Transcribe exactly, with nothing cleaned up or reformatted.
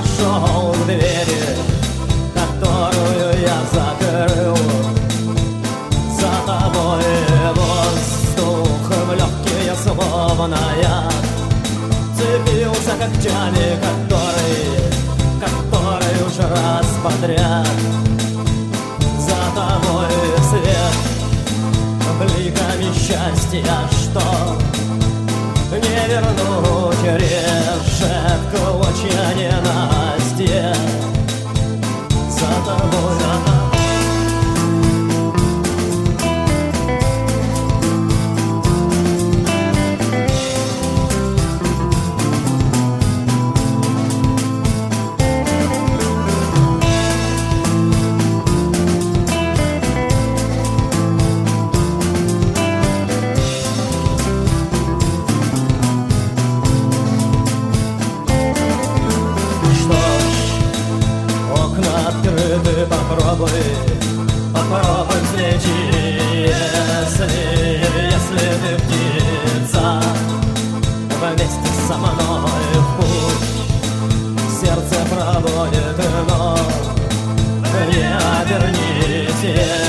пошел к двери, которую я закрыл. За тобой воздух в легкие, словно я цепился когтями, который, который уж раз подряд. За тобой свет бликами счастья, что не вернуть, режет клочья ненастья. За тобой, за тобой. Открыты, попробуй, попробуй взлети, если, если ты птица, вместе со мной в путь сердце проводит, но не обернитесь.